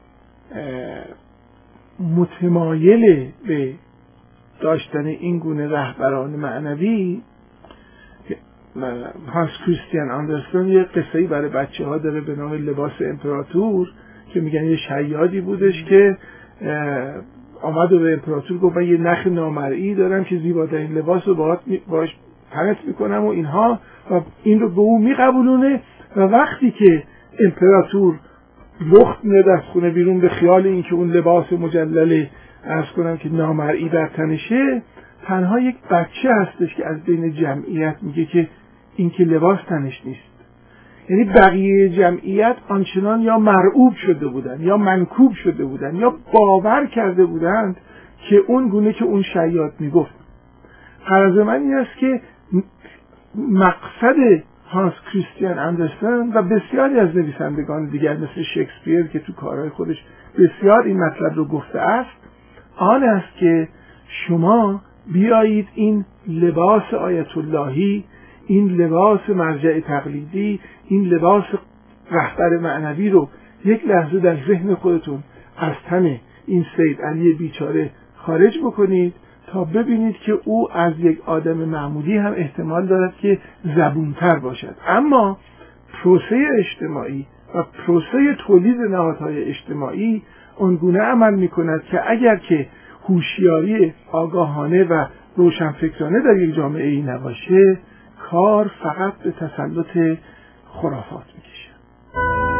متمایل به داشتن این گونه رهبران معنوی، هانس کریستیان اندرسن یه قصه‌ای برای بچه ها داره به نام لباس امپراتور که میگن یه شیادی بودش که آمد و به امپراتور گفت من یه نخ نامرئی دارم که زیباترین لباس رو باهاش تنت میکنم و اینها، و این رو به اون میقبولونه. و وقتی که امپراتور لخت میاد از خونه بیرون به خیال این که اون لباس مجلل عرض کنم که نامرئی در تنشه، تنها یک بچه هستش که از بین جمعیت میگه که این که لباس تنش نیست. یعنی بقیه جمعیت آنچنان یا مرعوب شده بودن یا منکوب شده بودن یا باور کرده بودند که اون گونه که اون شیاد میگفت. غرض من این است که مقصد هانس کریستیان اندرسن و بسیاری از نویسندگان دیگر مثل شکسپیر که تو کارهای خودش بسیار این مطلب رو گفته است، آن است که شما بیایید این لباس آیت اللهی، این لباس مرجع تقلیدی، این لباس رهبر معنوی رو یک لحظه در ذهن خودتون از تن این سید علی بیچاره خارج بکنید تا ببینید که او از یک آدم معمولی هم احتمال دارد که زبونتر باشد. اما پروسه اجتماعی و پروسه تولید نهادهای اجتماعی اونگونه عمل میکند که اگر که هوشیاری آگاهانه و روشنفکرانه در یک جامعه ای نباشه، کار فقط به تسلط خرافات میکشه.